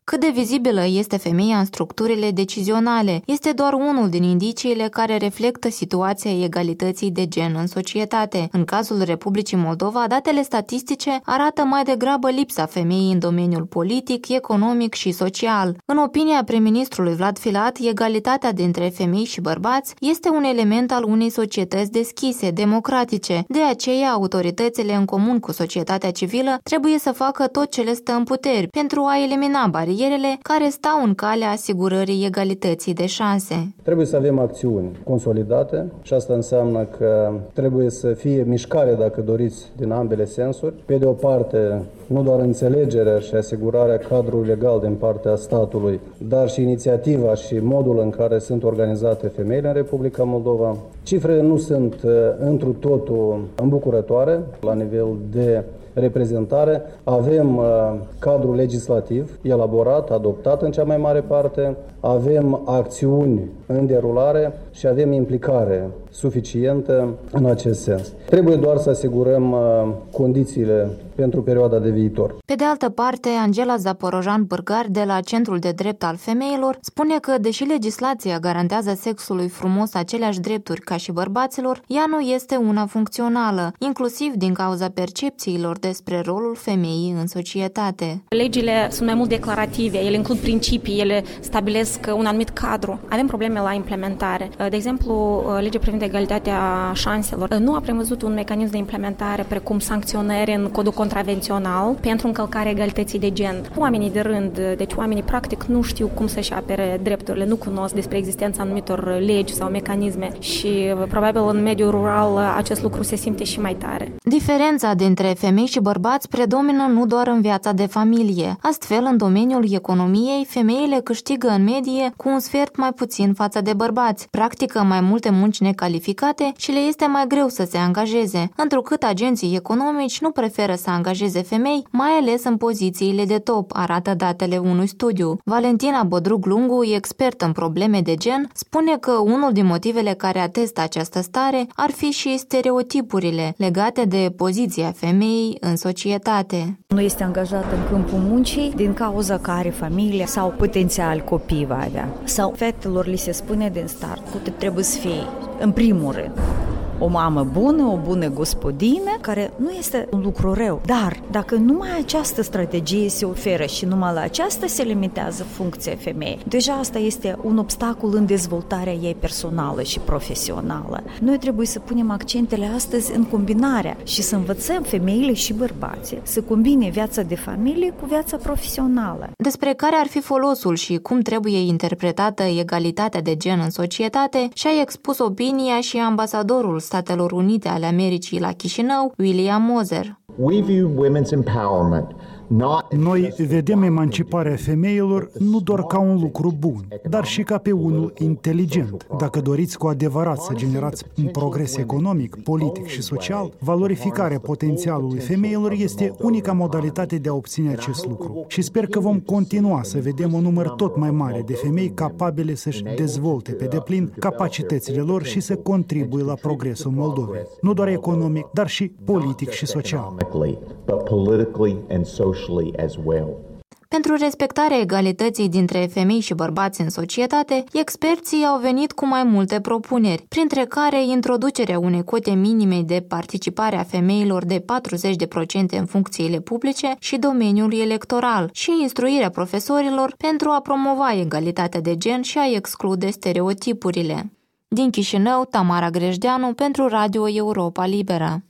Cât de vizibilă este femeia în structurile decizionale este doar unul din indiciile care reflectă situația egalității de gen în societate. În cazul Republicii Moldova, datele statistice arată mai degrabă lipsa femeii în domeniul politic, economic și social. În opinia prim-ministrului Vlad Filat, egalitatea dintre femei și bărbați este un element al unei societăți deschise, democratice. De aceea, autoritățile în comun cu societatea civilă trebuie să facă tot ce le stă în puteri pentru a elimina barierele care stau în calea asigurării egalității de șanse. Trebuie să avem acțiuni consolidate și asta înseamnă că trebuie să fie mișcare, dacă doriți, din ambele sensuri. Pe de o parte, nu doar înțelegerea și asigurarea cadrului legal din partea statului, dar și inițiativa și modul în care sunt organizate femeile în Republica Moldova. Cifrele nu sunt întru totul îmbucurătoare la nivel de reprezentare. Avem cadrul legislativ elaborat, adoptat în cea mai mare parte, avem acțiuni în derulare și avem implicare suficientă în acest sens. Trebuie doar să asigurăm condițiile pentru perioada de viitor. Pe de altă parte, Angela Zaporojan-Bârgar de la Centrul de Drept al Femeilor spune că, deși legislația garantează sexului frumos aceleași drepturi ca și bărbaților, ea nu este una funcțională, inclusiv din cauza percepțiilor despre rolul femeii în societate. Legile sunt mai mult declarative, ele includ principii, ele stabilesc un anumit cadru. Avem probleme la implementare. De exemplu, legea privind egalitatea șanselor nu a prevăzut un mecanism de implementare precum sancționări în codul contravențional pentru încălcarea egalității de gen. Oamenii de rând, deci oamenii practic nu știu cum să-și apere drepturile, nu cunosc despre existența anumitor legi sau mecanisme și probabil în mediul rural acest lucru se simte și mai tare. Diferența dintre femei și bărbați predomină nu doar în viața de familie. Astfel, în domeniul economiei, femeile câștigă în medie cu un sfert mai puțin față de bărbați, practică mai multe munci necalificate și le este mai greu să se angajeze, întrucât agenții economici nu preferă să angajeze femei, mai ales în pozițiile de top, arată datele unui studiu. Valentina Bodrug-Lungu, expert în probleme de gen, spune că unul din motivele care atestă această stare ar fi și stereotipurile legate de poziția femeii în societate. Nu este angajat în câmpul muncii din cauza că are familie sau potențial copii va avea. Sau fetelor li se spune din start că trebuie să fie, în primul rând, o mamă bună, o bună gospodină, care nu este un lucru rău. Dar dacă numai această strategie se oferă și numai la aceasta se limitează funcția femeii, deja asta este un obstacol în dezvoltarea ei personală și profesională. Noi trebuie să punem accentele astăzi în combinarea și să învățăm femeile și bărbații să combine viața de familie cu viața profesională. Despre care ar fi folosul și cum trebuie interpretată egalitatea de gen în societate și-a expus opinia și ambasadorul Statelor Unite ale Americii la Chișinău, William Moser. We view women's empowerment Noi vedem emanciparea femeilor nu doar ca un lucru bun, dar și ca pe unul inteligent. Dacă doriți cu adevărat să generați un progres economic, politic și social, valorificarea potențialului femeilor este unica modalitate de a obține acest lucru. Și sper că vom continua să vedem un număr tot mai mare de femei capabile să-și dezvolte pe deplin capacitățile lor și să contribuie la progresul Moldovei. Nu doar economic, dar și politic și social. Pentru respectarea egalității dintre femei și bărbați în societate, experții au venit cu mai multe propuneri, printre care introducerea unei cote minime de participare a femeilor de 40% în funcțiile publice și domeniul electoral și instruirea profesorilor pentru a promova egalitatea de gen și a exclude stereotipurile. Din Chișinău, Tamara Grejdeanu pentru Radio Europa Liberă.